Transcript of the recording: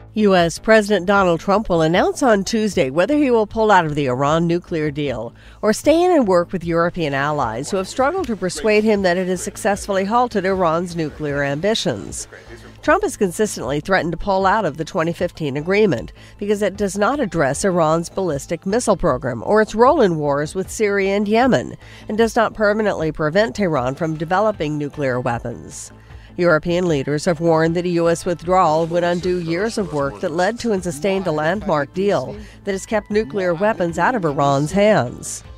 U.S. President Donald Trump will announce on Tuesday whether he will pull out of the Iran nuclear deal or stay in and work with European allies who have struggled to persuade him that it has successfully halted Iran's nuclear ambitions. Trump has consistently threatened to pull out of the 2015 agreement because it does not address Iran's ballistic missile program or its role in wars with Syria and Yemen, and does not permanently prevent Tehran from developing nuclear weapons. European leaders have warned that a U.S. withdrawal would undo years of work that led to and sustained a landmark deal that has kept nuclear weapons out of Iran's hands.